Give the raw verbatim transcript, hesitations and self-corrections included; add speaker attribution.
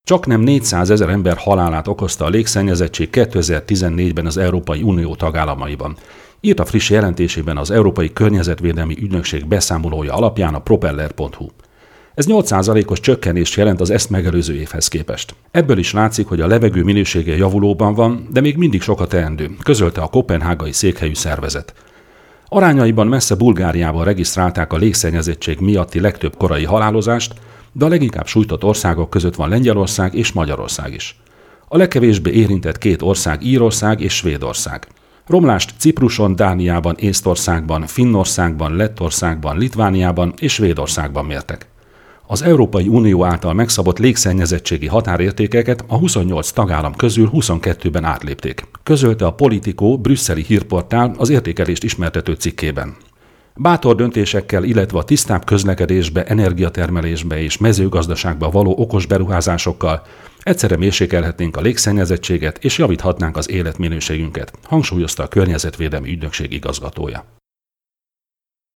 Speaker 1: Csaknem négyszázezer ember halálát okozta a légszennyezettség kétezer-tizennégyben az Európai Unió tagállamaiban. Írt a friss jelentésében az Európai Környezetvédelmi Ügynökség beszámolója alapján a propeller pont hu. Ez nyolc százalékos csökkenést jelent az ezt megelőző évhez képest. Ebből is látszik, hogy a levegő minősége javulóban van, de még mindig sok a teendő, közölte a koppenhágai székhelyű szervezet. Arányaiban messze Bulgáriában regisztrálták a légszennyezettség miatti legtöbb korai halálozást, de a leginkább sújtott országok között van Lengyelország és Magyarország is. A legkevésbé érintett két ország Írország és Svédország. Romlást Cipruson, Dániában, Észtországban, Finnországban, Lettországban, Litvániában és Svédországban mértek. Az Európai Unió által megszabott légszennyezettségi határértékeket a huszonnyolc tagállam közül huszonkettőben átlépték, közölte a Politico brüsszeli hírportál az értékelést ismertető cikkében. Bátor döntésekkel, illetve a tisztább közlekedésbe, energiatermelésbe és mezőgazdaságba való okos beruházásokkal egyszerre mérsékelhetnénk a légszennyezettséget és javíthatnánk az életminőségünket, hangsúlyozta a Környezetvédelmi Ügynökség igazgatója.